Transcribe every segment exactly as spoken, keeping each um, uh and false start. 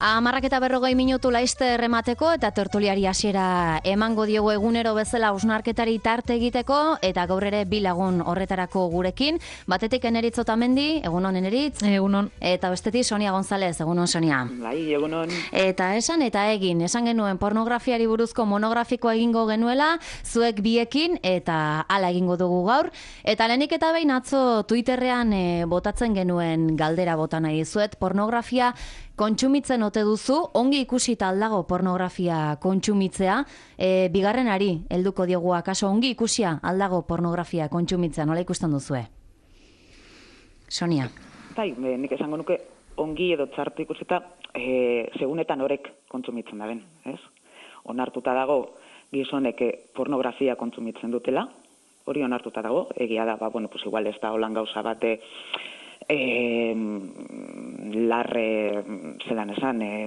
Amarrak eta berrogei minutu laizte erremateko eta tertuliari hasiera emango diogu egunero bezala hausnarketari tarte egiteko eta gaur ere bi lagun horretarako gurekin. Batetik Eneritz Otamendi, egunon Eneritz. Egunon. Eta bestetik Sonia González, egunon Sonia. Bai, egunon. Eta esan eta egin, esan genuen pornografiari buruzko monografikoa egingo genuela, zuek biekin eta hala egingo dugu gaur. Eta lehenik eta behin atzo Twitterrean e, botatzen genuen galdera bota nahi dizuet, pornografia kontsumitzen ote duzu, ongi ikusita aldago pornografia kontsumitzea, e, bigarrenari helduko diogu akaso ongi ikusia aldago pornografia kontsumitzea, nola ikusten duzue? Sonia. Bai, nik esango nuke ongi edo txartu ikusita, e, segunetan horek kontsumitzen da ben, ez? Onartuta dago gizonek pornografia kontsumitzen dutela, hori onartuta dago, egia da, ba, bueno, pues igual ez da holan gauza bate, Eh, larre zelan esan eh,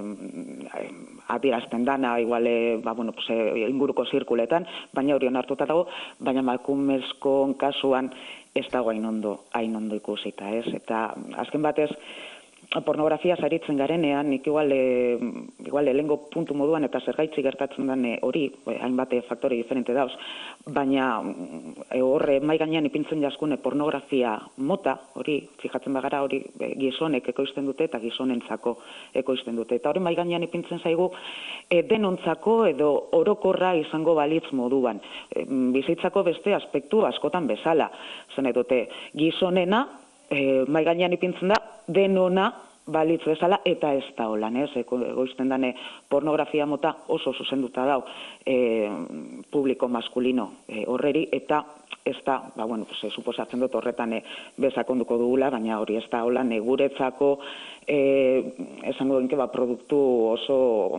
adierazten dana igual eh, ba, bueno, pues, eh, inguruko zirkuletan, baina hori onartuta dago, baina emakumezkoen kasuan ez dago hain ondo, hain ondo ikusita, ez? Eta azken batez pornografia saritzen garenean, nik igual, e, igual lehengo puntu moduan eta zergaitzi gertatzen den hori, e, hainbat faktore diferente dauz, baina e, horre mai gainean ipintzen jaskune pornografia mota, hori, fijatzen bagara hori e, gizonek ekoizten dute eta gizonentzako ekoizten dute. Eta hori mai gainean ipintzen zaigu e, denontzako edo orokorra izango balitz moduan. E, bizitzako beste aspektu askotan bezala. Zen dute gizonena, e, mai gainean ipintzen da, denona balitz bezala, eta ez da holan, ez? Egoizten dane pornografia mota oso zuzenduta dau e, publiko maskulino e, horreri, eta ez da, ba, bueno, pues, suposatzen dut horretan e, bezakonduko dugula, baina hori ez da holan, e, guretzako e, esango denke, ba, produktu oso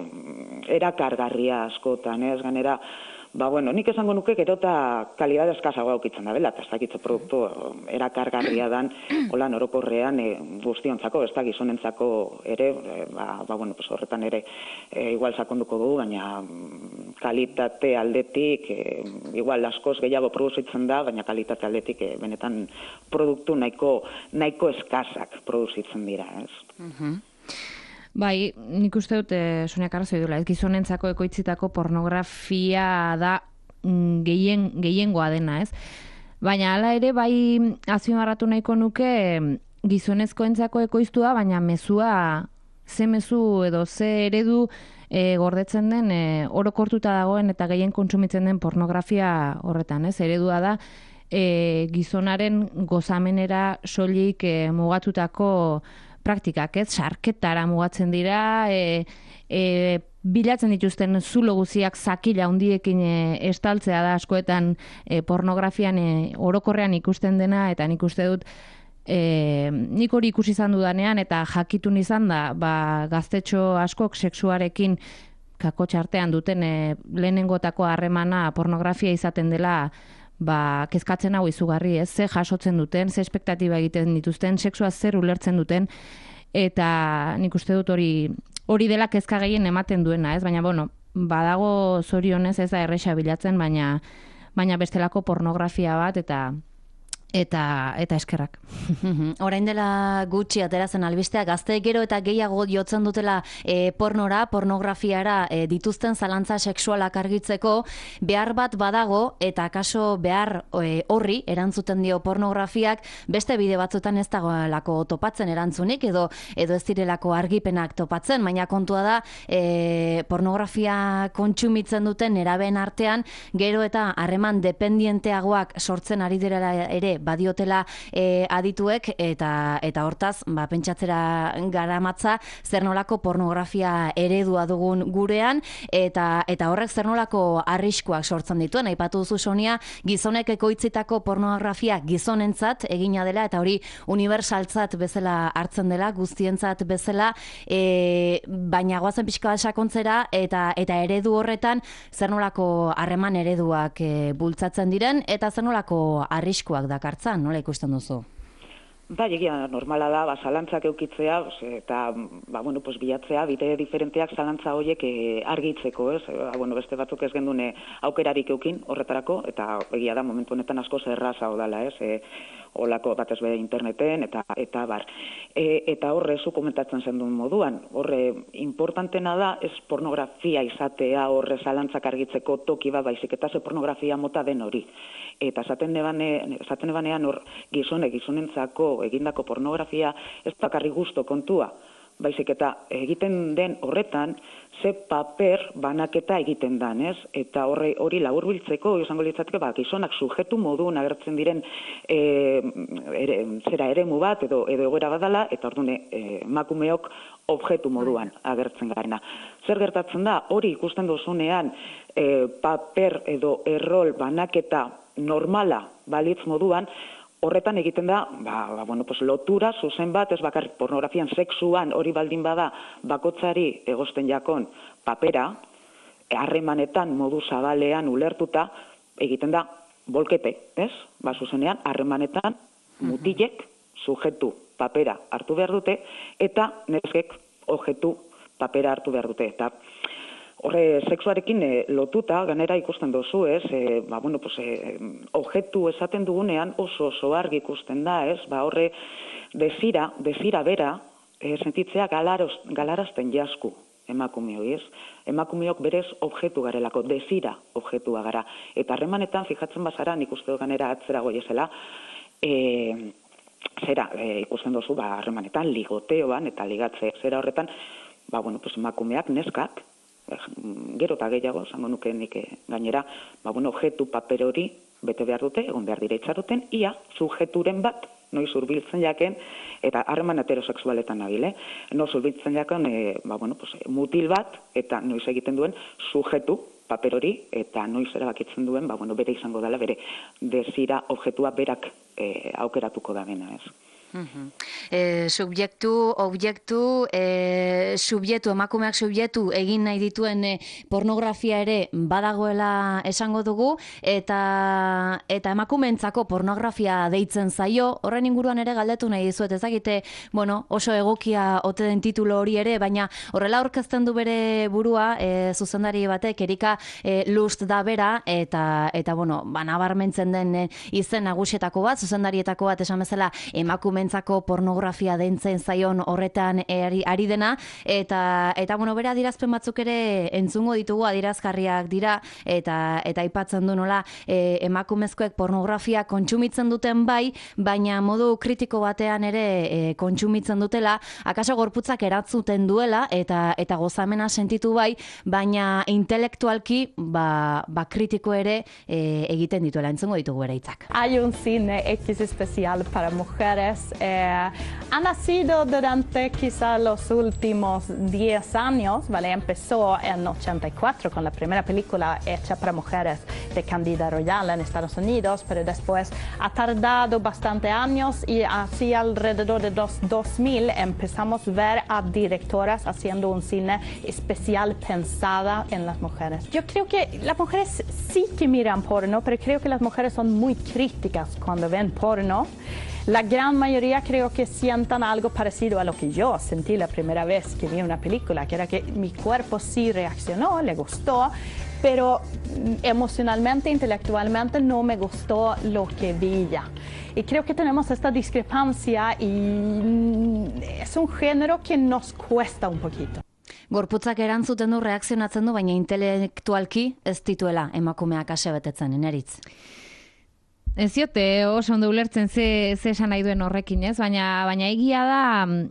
erakargarria askotan, ez? Ganera, ba, bueno, nik esango nuke gero eta kalidad eskazagoa aukitzen da bela, eta ez dakitze produktu erakargarria dan, holan orokorrean e, guztiontzako, ez da gizonentzako ere, e, ba, ba, bueno, pues horretan ere e, igual sakonduko dugu, baina kalitate aldetik, e, igual askoz gehiago produzitzen da, baina kalitate aldetik e, benetan produktu nahiko, nahiko eskazak produzitzen dira, ez? Uh-huh. Bai, nik uste dut, e, Sonia Karrazoi dula, ez gizonentzako ekoitzitako pornografia da mm, gehien, gehiengoa dena, ez? Baina hala ere, bai azpimarratu nahiko nuke gizonezkoentzako ekoiztua, baina mezua, ze mezu edo ze eredu e, gordetzen den, e, orokortuta dagoen eta gehien kontsumitzen den pornografia horretan, ez? Eredua da, e, gizonaren gozamenera soilik e, mugatutako praktikak, ez, sarketara mugatzen dira, e, e, bilatzen dituzten zulo guziak zakila handiekin e, estaltzea da askoetan e, pornografian e, orokorrean ikusten dena, eta nik uste dut e, nik hori ikusi izan dudanean, eta jakitun izan da, ba, gaztetxo askok sexuarekin kakotxartean duten e, lehenengotako harremana pornografia izaten dela, ba, kezkatzen hau izugarri, ez, ze jasotzen duten, ze espektatiba egiten dituzten, sexua zer ulertzen duten, eta nik uste dut hori hori dela kezka gehien ematen duena, ez, baina, bueno, badago zorionez ez da erresa bilatzen, baina, baina bestelako pornografia bat, eta eta eta eskerrak. Orain dela gutxi ateratzen albistea, gazteek gero eta gehiago jotzen dutela e, pornora, pornografiara e, dituzten zalantza sexualak argitzeko, behar bat badago, eta kaso behar e, horri erantzuten dio pornografiak, beste bide batzutan ez dagoelako topatzen erantzunik, edo edo ez direlako argipenak topatzen, baina kontua da e, pornografia kontsumitzen duten nerabeen artean, gero eta harreman dependienteagoak sortzen ari direla ere badiotela e, adituek, eta eta hortaz, ba, pentsatzera garamatza zer nolako pornografia eredua dugun gurean, eta eta horrek zer nolako arriskuak sortzen dituen. Aipatu duzu Sonia, gizonek ekoitzitako pornografia gizonentzat egina dela, eta hori unibertsaltzat bezala hartzen dela, guztientzat bezala, e, baina goazen pixka bat sakontzera, eta eta eredu horretan zer nolako harreman ereduak e, bultzatzen diren, eta zer nolako arriskuak dakar. Nola ikusten duzu? Bai, egia normala da, ba, zalantzak eukitzea, eta, ba, bueno, pues, bilatzea, bide diferenteak zalantza horiek e, argitzeko, ez? Ba, bueno, beste batzuk ez gendune aukerarik eukin horretarako, eta egia da, momentu honetan asko zerraza odala, ez? E, olako batez bere interneten, eta eta bar. E, eta horre, zu komentatzen zen duen moduan, horre, importantena da, ez pornografia izatea, horre zalantzak argitzeko toki bat, baizik eta ze pornografia mota den hori. Eta esaten nebane, esaten nebanean hor gizonek, gizonentzako egindako pornografia ez bakarri gusto kontua, baizik eta egiten den horretan ze paper banaketa egiten dan, ez? Eta horre, hori laburbiltzeko izango litzateke, ba, gizonak sujetu moduan agertzen diren e, ere, zera eremu bat edo edo egoera badala, eta ordune e, emakumeok objektu moduan agertzen garena. Zer gertatzen da, hori ikusten duzunean e, paper edo errol banaketa normala balitz moduan, horretan egiten da, ba, ba, bueno, pues, lotura, zuzen bat, ez bakarrik pornografian, sexuan, hori baldin bada, bakotzari egosten jakon papera, harremanetan modu zabalean ulertuta, egiten da bolkete, ez? Ba, zuzenean, harremanetan mutilek, sujetu, papera hartu behar dute, eta neskek objektu papera hartu behar dute. Eta horre, sexuarekin e, lotuta, ganera ikusten dozu, ez, e, ba, bueno, pues, e, objektu esaten dugunean oso oso argi ikusten da, ez, ba, horre, desira, desira bera, e, sentitzea galaroz, galarazten jasku emakumeoi, ez, emakumeok berez objektu garelako, desira objektua gara, eta harremanetan, fijatzen bazara, nik uste ganera atzera goiezela, e, zera, e, ikusten dozu, ba, harremanetan, ligoteoan, eta ligatze, zera horretan, ba, bueno, pues, emakumeak, neskak, gero eta gehiago, zango nuke nik gainera, ba, bueno, objektu paper hori bete behar dute, egon behar dira itxaruten, ia, sujeturen bat, noiz urbiltzen jaken, eta harreman heterosexualetan nabile, noiz urbiltzen jaken, e, ba, bueno, pues, mutil bat, eta noiz egiten duen sujetu paper hori, eta noiz erabakitzen duen, ba, bueno, bere izango dela, bere desira objektua berak e, aukeratuko da bena, ez. Uh-huh. E, subjektu, objektu, e, subjektu, emakumeak subjektu egin nahi dituen e, pornografia ere badagoela esango dugu, eta eta emakumeentzako pornografia deitzen zaio, horren inguruan ere galdetu nahi dizuet, ezagite, bueno, oso egokia ote den titulo hori ere, baina horrela aurkezten du bere burua, e, zuzendari batek, Erika e, Lust da bera, eta, eta bueno, banabarmentzen den e, izen nagusietako bat, zuzendarietako bat esan bezala, emakume entzako pornografia deitzen zaion horretan ari, ari dena, eta, eta bueno, bera adierazpen batzuk ere entzungo ditugu, adierazgarriak dira, eta eta aipatzen du nola e, emakumezkoek pornografia kontsumitzen duten bai, baina modu kritiko batean ere e, kontsumitzen dutela, akaso gorputzak eratzuten duela, eta eta gozamena sentitu bai, baina intelektualki ba, ba kritiko ere e, egiten dituela, entzungo ditugu bere hitzak. Hay un cine X especial para mujeres. Eh, ha nacido durante quizá los últimos diez años, ¿vale? Empezó en ochenta y cuatro con la primera película hecha para mujeres de Candida Royal en Estados Unidos, pero después ha tardado bastante años y así alrededor de los dos mil empezamos a ver a directoras haciendo un cine especial pensada en las mujeres. Yo creo que las mujeres sí que miran porno, pero creo que las mujeres son muy críticas cuando ven porno. La gran mayoría creo que sientan algo parecido a lo que yo sentí la primera vez que vi una película, que era que mi cuerpo sí reaccionó, le gustó, pero emocionalmente, intelectualmente no me gustó lo que vi ya. Y creo que tenemos esta discrepancia y es un género que nos cuesta un poquito. Gorputzak erantzuten du, reakzionatzen du, baina intelektualki ez dituela emakumeak ase betetzen, Eneritz. Ez diote oso ondo ulertzen ze, ze esan nahi duen horrekin, ez? Baina, baina egia da,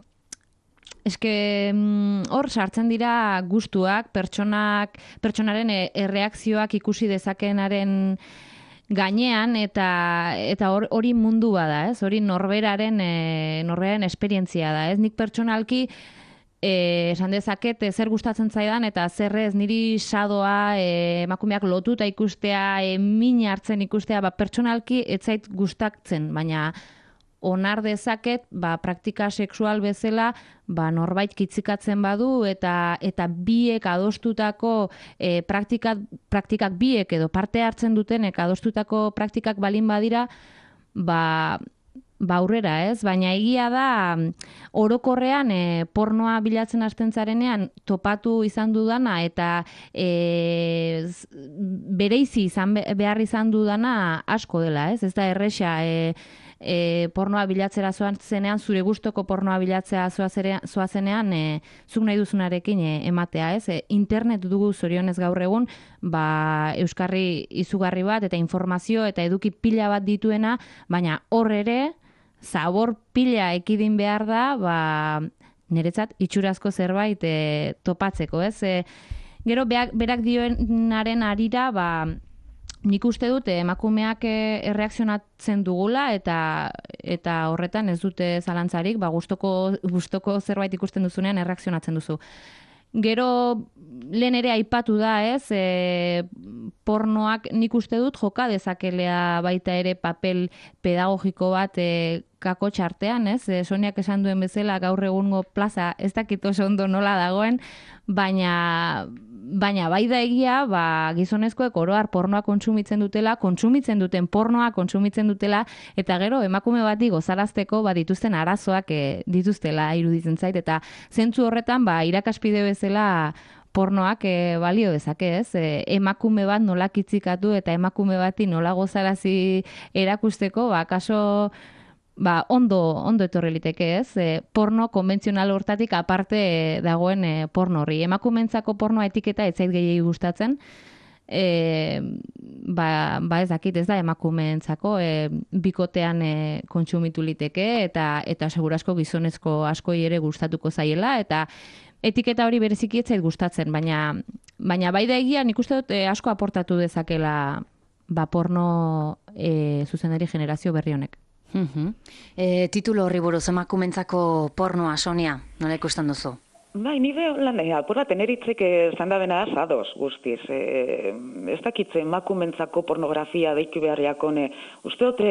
eske hor sartzen dira gustuak, pertsonak, pertsonaren erreakzioak ikusi dezakenaren gainean, eta eta hor, hori mundu bada, ez? Hori norberaren, e, norberaren esperientzia da, ez? Nik pertsonalki E, esan dezaket, e, zer gustatzen zaidan eta zer ez, niri sadoa, e, emakumeak lotuta ikustea, e, min hartzen ikustea, ba, pertsonalki ez zait gustatzen, baina onar dezaket, ba, praktika sexual bezala, ba, norbait kitzikatzen badu, eta eta biek adostutako e, praktikak, praktikak biek edo parte hartzen dutenek adostutako praktikak balin badira, ba, ba aurrera, ez? Baina egia da orokorrean e, pornoa bilatzen hasten zarenean topatu izan dudana eta e, bereizi izan behar izan dudana asko dela, ez? Ez da erresa e, e, pornoa bilatzera zoan zenean, zure gustoko pornoa bilatzea zoa zenean, e, zuk nahi duzunarekin e, ematea, ez? E, internet dugu zorionez gaur egun, ba, euskarri izugarri bat eta informazio eta eduki pila bat dituena, baina hor ere, zabor pila ekidin behar da, ba, niretzat itxurazko zerbait e, topatzeko, ez? E, gero, beak, berak dioenaren arira, ba, nik uste dut emakumeak erreakzionatzen dugula eta eta horretan ez dute zalantzarik, ba, gustoko, gustoko zerbait ikusten duzunean erreakzionatzen duzu. Gero, lehen ere aipatu da, ez, e, pornoak nik uste dut joka dezakelea baita ere papel pedagogiko bat e, kako txartean, ez? E, Soniak esan duen bezala gaur egungo plaza ez dakit oso ondo nola dagoen, baina baina bai da egia, ba, gizonezkoek oroar pornoa kontsumitzen dutela, kontsumitzen duten pornoa kontsumitzen dutela, eta gero emakume bati gozarazteko ba, dituzten arazoak e, dituztela iruditzen zait, eta zentzu horretan ba, irakaspide bezala pornoak e, balio dezake, ez? E, emakume bat nola kitzikatu eta emakume bati nola gozarazi erakusteko, ba, kaso ba, ondo, ondo etorri liteke, ez? E, porno konbentzional hortatik aparte e, dagoen e, porno horri. Emakumentzako pornoa etiketa ez zait gehiegi gustatzen, e, ba, ba ez dakit, ez da emakumeentzako e, bikotean e, kontsumitu liteke eta eta segurasko gizonezko askoi ere gustatuko zaiela, eta etiketa hori bereziki ez zait gustatzen, baina baina bai da egia, nik uste dut e, asko aportatu dezakela ba porno e, zuzendari generazio berri honek. Uh-huh. E, titulo horri buruz emakumentzako pornoa, Sonia, nola ikusten duzu? Bai, nire lan, apur bat, eneritzek esan da bena azadoz guztiz. E, ez dakitze emakumentzako pornografia deiku beharriakone. Uste dute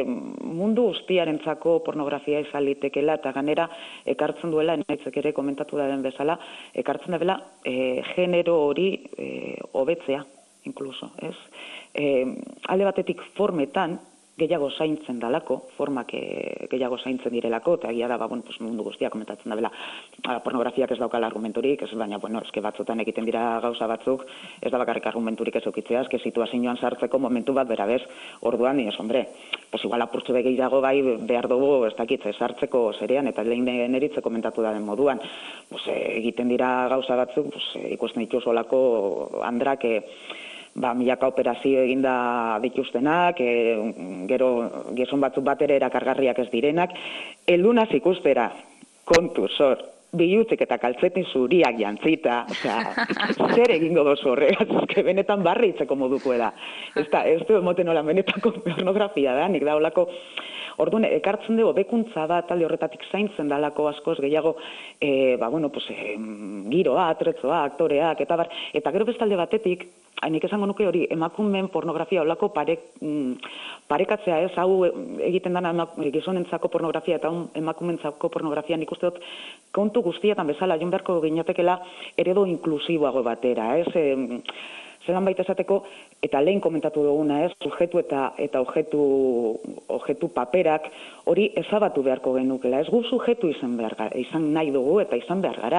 mundu guztiarentzako pornografia izan litekela, eta ganera ekartzen duela, eneritzek ere komentatu da den bezala, ekartzen da bela e, genero hori e, hobetzea, inkluso, ez? E, alde batetik formetan, gehiago zaintzen dalako, formak e, gehiago zaintzen direlako, eta egia da, ba, bueno, pues, mundu guztia komentatzen da bela, pornografiak ez daukala argumenturik, ez, baina, bueno, eske batzutan egiten dira gauza batzuk, ez da bakarrik argumenturik ez eukitzea, eske situazioan sartzeko momentu bat berabez, orduan, ez, hombre, pues igual apurtzu begeirago bai behar dugu, ez dakitze, sartzeko zerean, eta lehen eritze komentatu da den moduan, pues, egiten dira gauza batzuk, pues, ikusten dituz olako andrak, e, ba, milaka operazio eginda dituztenak, e, gero gizon batzuk bat ere erakargarriak ez direnak, eldunaz ikustera, kontu, zor, bilutik eta kaltzetin zuriak jantzita, osea, zer egingo dozu horregaz, ezke benetan barri itzeko moduko da. Ez da, ez du emoten hola benetako pornografia da, nik da holako, orduan, ekartzen dugu, bekuntza da, talde horretatik zaintzen dalako askoz gehiago, e, ba, bueno, pues, e, giroa, atretzoa, aktoreak, eta bar, eta gero bestalde batetik, hainik esango nuke hori, emakumeen pornografia olako pare, mm, parekatzea ez, hau egiten dana gizonentzako pornografia eta emakumentzako pornografia, nik uste dut kontu guztietan bezala, jon beharko ginatekela eredo inklusiboago batera, ez, e, zelan baita esateko, eta lehen komentatu duguna, ez, sujetu eta eta objetu, objetu paperak hori ezabatu beharko genukela, ez gu sujetu izan, behar, izan nahi dugu eta izan behar gara.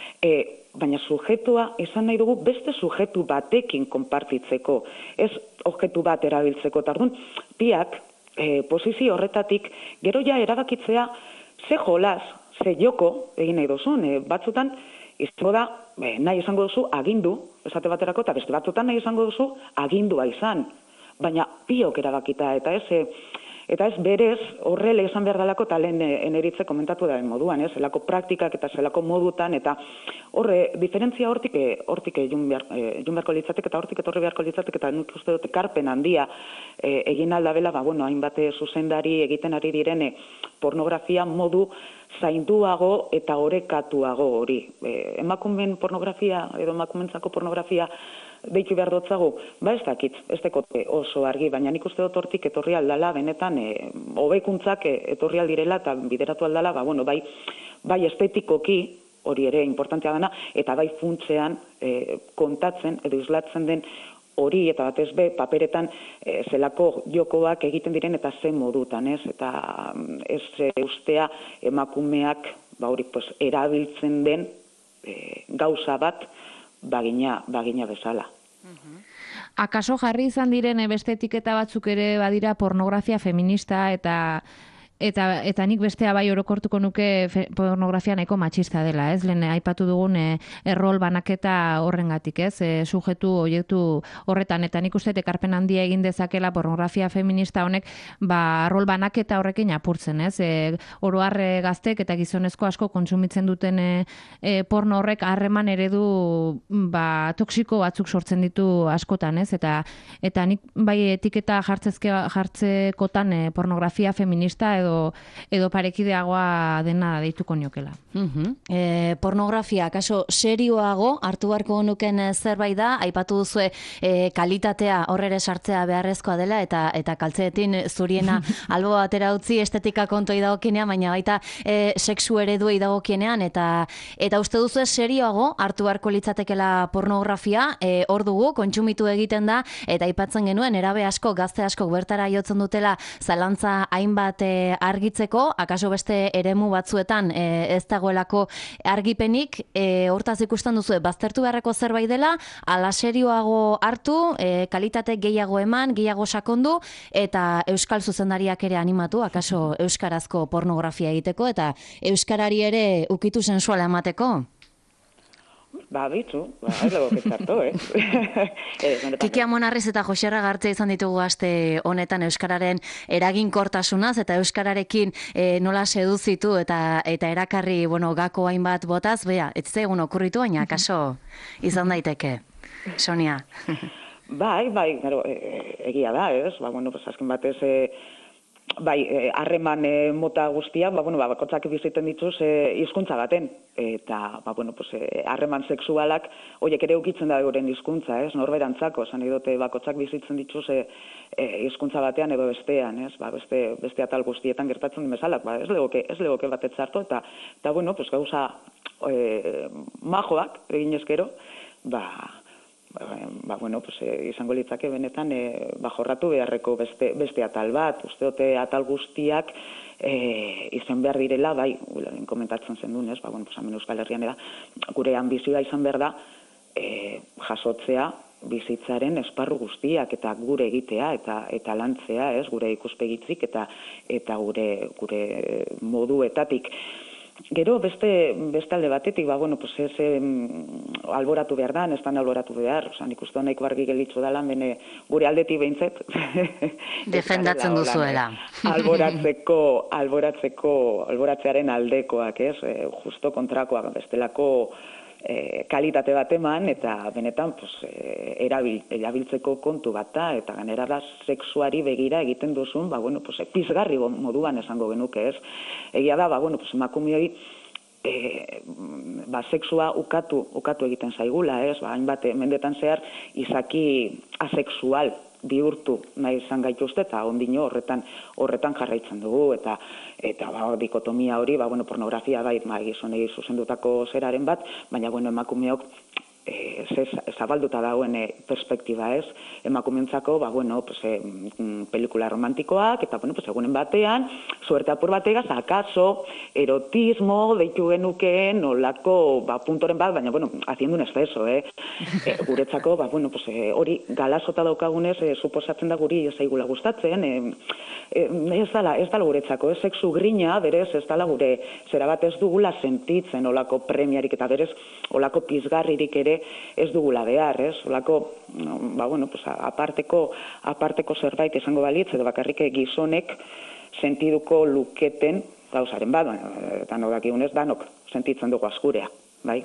E, baina sujetua izan nahi dugu beste sujetu batekin konpartitzeko, ez objetu bat erabiltzeko. Tardun, biak, e, posizio horretatik, gero ja erabakitzea ze jolas, ze joko egin nahi duzun, e, batzutan izango da, e, nahi izango duzu agindu, esate baterako, eta beste batzutan nahi izango duzu agindua izan, baina biok erabakita, eta ez, e, eta ez berez horrela izan behar dalako, eta lehen eneritze komentatu da den moduan, ez, zelako praktikak eta zelako modutan, eta horre, diferentzia hortik, hortik jun behar, jun beharko litzatek, eta hortik etorri beharko litzatek, eta nik uste dut karpen handia e, egin aldabela, ba, bueno, hainbat zuzendari egiten ari direne pornografia modu zainduago eta orekatuago hori. E, emakumeen pornografia, edo emakumentzako pornografia deitu behar dotzago, ba ez dakit, ez dekote oso argi, baina nik uste dut hortik etorri aldala, benetan, e, hobekuntzak etorri aldirela eta bideratu aldala, ba, bueno, bai, bai estetikoki, hori ere importantea dena, eta bai funtzean e, kontatzen edo islatzen den hori eta batez be paperetan e, zelako jokoak egiten diren eta ze modutan, ez? Eta ez e, ustea emakumeak ba hori pues erabiltzen den e, gauza bat bagina bagina bezala. Akaso jarri izan diren beste etiketa batzuk ere badira pornografia feminista eta Eta, eta nik bestea bai orokortuko nuke fe, pornografia nahiko matxista dela, ez? Lehen aipatu dugun e, errol banaketa horrengatik, ez? E, sujetu, oiektu horretan, eta nik uste ekarpen handia egin dezakela pornografia feminista honek, ba, rol banaketa horrekin apurtzen, ez? E, oroar e, gaztek eta gizonezko asko kontsumitzen duten e, e, porno horrek harreman eredu ba, toksiko batzuk sortzen ditu askotan, ez? Eta, eta nik bai etiketa jartzezke, jartzekotan e, pornografia feminista edo edo parekideagoa dena deituko niokela. Uh-huh. E, pornografia, kaso serioago hartu beharko nuken zerbait da, aipatu duzue e, kalitatea horrere sartzea beharrezkoa dela, eta eta kaltzeetin zuriena albo batera utzi estetika kontoi dagokienean, baina baita e, sexu ereduei dagokienean, eta eta uste duzue serioago hartu beharko litzatekela pornografia, e, hor dugu, kontsumitu egiten da, eta aipatzen genuen, erabe asko, gazte asko bertara jotzen dutela, zalantza hainbat e, argitzeko, akaso beste eremu batzuetan e, ez dagoelako argipenik, e, hortaz ikusten duzu, baztertu beharreko zerbait dela, ala serioago hartu, e, kalitate gehiago eman, gehiago sakondu, eta euskal zuzendariak ere animatu, akaso euskarazko pornografia egiteko, eta euskarari ere ukitu sensuala emateko. Ba, bitzu, ba, ez dago ketzartu, eh? Kiki Amonarriz eta Joxerra Gartzea izan ditugu aste honetan euskararen eraginkortasunaz eta euskararekin e, nola seduzitu eta eta erakarri, bueno, gako hainbat botaz, bea, ez zegoen okurritu, baina kaso izan daiteke. Sonia. Bai, bai, gero, e, egia da, ez? Ba, bueno, pues azken batez, e, bai, harreman e, mota guztia, ba, bueno, ba, bakotzak biziten dituz e, hizkuntza baten. Eta, ba, bueno, pues, harreman sexualak, horiek ere ukitzen da euren hizkuntza, ez? Norberantzako, esan edote, bakotzak bizitzen dituz e, e, hizkuntza batean edo bestean, ez? Ba, beste, beste atal guztietan gertatzen bezalak, ba, ez legoke, ez legoke bat etzartu, eta, eta, bueno, pues, gauza e, majoak, egin ezkero, ba, ba, bueno, pues, e, izango litzake benetan e, ba, jorratu beharreko beste, beste atal bat, usteote atal guztiak e, izen behar direla, bai, komentatzen zen duen, ez, ba, bueno, pues, hemen Euskal Herrian eda, gure ambizioa izan behar da, e, jasotzea bizitzaren esparru guztiak eta gure egitea eta eta lantzea, ez, gure ikuspegitzik eta eta gure gure moduetatik. Gero beste beste alde batetik, ba bueno, pues ez alboratu behar da, ez da alboratu behar, osea, nik uste nahiko argi gelitzu dela, bene gure aldetik behintzet. Defendatzen duzuela. Alboratzeko, alboratzeko, alboratzearen aldekoak, ez? E, justo kontrakoak, bestelako e, kalitate bat eman, eta benetan pues, e, erabil, erabiltzeko kontu bat da, eta ganera da sexuari begira egiten duzun, ba, bueno, pues, pizgarri moduan esango genuke, ez? Egia da, ba, bueno, pues, emakumeoi E, ba, sexua ukatu, ukatu egiten zaigula, ez? Ba, hainbat mendetan zehar izaki asexual bihurtu nahi izan gaituzte eta ondino horretan horretan jarraitzen dugu eta eta ba, dikotomia hori, ba, bueno, pornografia bai, bai gizonei zuzendutako zeraren bat, baina bueno, emakumeok e, zabalduta dagoen e, perspektiba, ez? Emakumeentzako, ba, bueno, pues, e, pelikula romantikoak, eta, bueno, pues, egunen batean, suerte apur bategaz, akaso, erotismo, deitu genukeen, nolako, ba, puntoren bat, baina, bueno, haciendo un exceso, eh? E, guretzako, ba, bueno, pues, e, hori galasota daukagunez, e, suposatzen da guri zaigula gustatzen, e, e, ez dala, ez dala guretzako, ez sexu grina, berez, ez dala gure, zera bat ez dugula sentitzen, olako premiarik, eta berez, olako pizgarririk ere, ez dugula behar, ez? Olako, ba, bueno, pues, aparteko, aparteko zerbait izango balitz, edo bakarrik gizonek sentiduko luketen gauzaren bat, eta no dakigunez danok sentitzen dugu askurea, bai?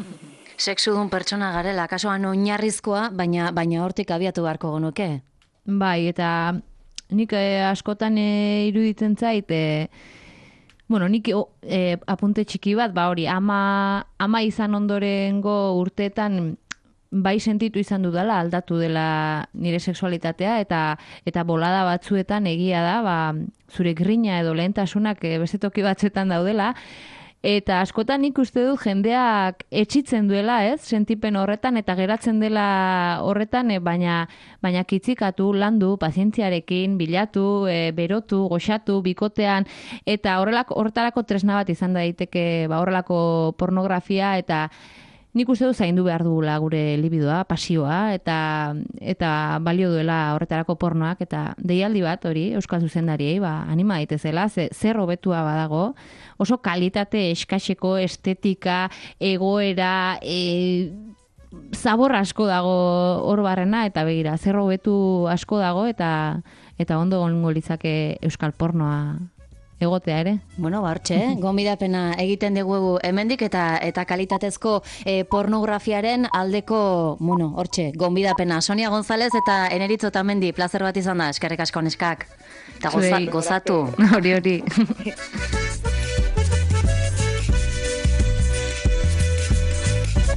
Sexudun pertsona garela, kasuan oinarrizkoa, baina baina hortik abiatu beharko genuke. Bai, eta nik eh, askotan eh, iruditzen zait, eh, bueno, nik e, apunte txiki bat, ba hori, ama, ama izan ondorengo urteetan bai sentitu izan dudala, aldatu dela nire sexualitatea, eta eta bolada batzuetan egia da, ba, zure grina edo lehentasunak e, beste toki batzetan daudela, Eta askotan nik uste dut jendeak etxitzen duela, ez? Sentipen horretan eta geratzen dela horretan, e, baina baina kitzikatu, landu, pazientziarekin, bilatu, e, berotu, goxatu, bikotean, eta horrelako hortarako tresna bat izan daiteke, ba horrelako pornografia, eta nik uste dut zaindu behar dugula gure libidoa, pasioa, eta eta balio duela horretarako pornoak, eta deialdi bat hori, Euskal Zuzendariei, ba, anima daitezela, ze, zer hobetua badago, oso kalitate eskaseko estetika, egoera, e, zabor asko dago hor barrena, eta begira, zer hobetu asko dago, eta eta ondo gongo litzake Euskal pornoa egotea ere. Bueno, ba, hortxe, gonbidapena egiten dugu hemendik eta eta kalitatezko eh, pornografiaren aldeko, bueno, hortxe, gonbidapena. Sonia González eta Eneritz Otamendi, plazer bat izan da, eskerrik asko neskak. Eta goza, gozatu. Hori hori.